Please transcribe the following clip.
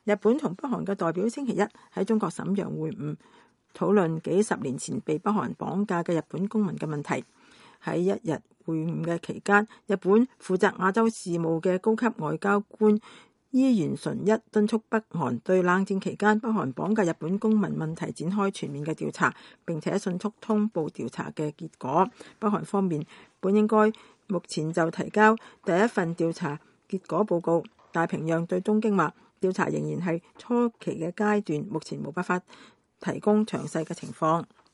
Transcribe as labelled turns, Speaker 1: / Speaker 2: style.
Speaker 1: 日本同北韓嘅代表星期一喺中國瀋陽會晤，討論幾十年前被北韓綁架嘅日本公民嘅問題。喺一日會晤嘅期間，日本負責亞洲事務嘅高級外交官伊原純一敦促北韓對冷戰期間北韓綁架日本公民問題展開全面嘅調查，並且迅速通報調查嘅結果。北韓方面本應該目前就提交第一份調查結果報告，但平壤對東京話調查仍然係初期嘅階段，目前無法提供詳細嘅情況。